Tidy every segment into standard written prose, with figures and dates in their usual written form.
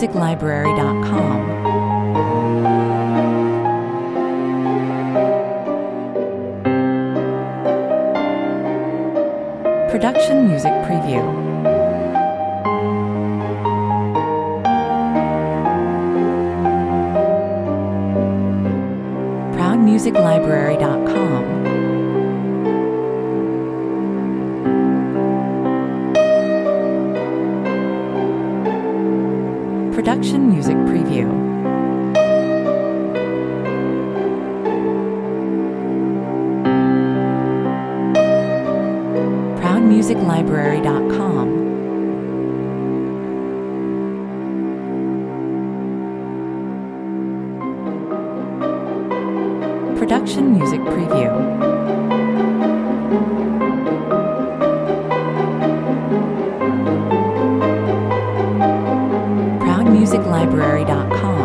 ProudMusicLibrary.com. Production Music Preview. ProudMusicLibrary.com. Production Music Preview. ProudMusicLibrary.com. Production Music Preview. ProudMusicLibrary.com.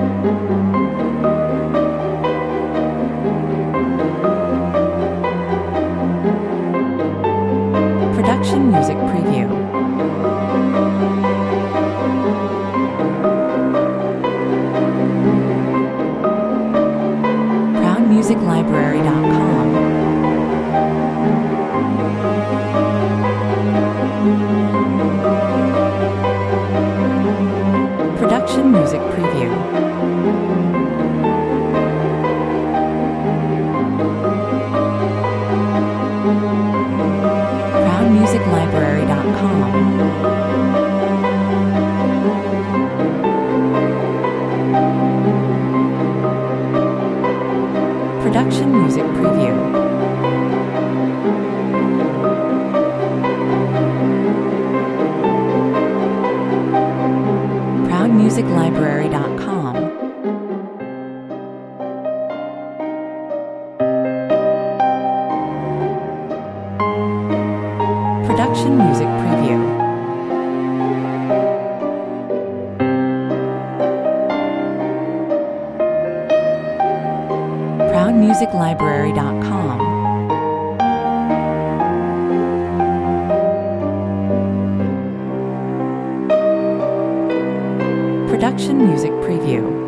Production Music Preview. ProudMusicLibrary.com. Production Music Preview. ProudMusicLibrary.com. Production Music Preview. ProudMusicLibrary.com. Production Music Preview. ProudMusicLibrary.com. Production Music Preview.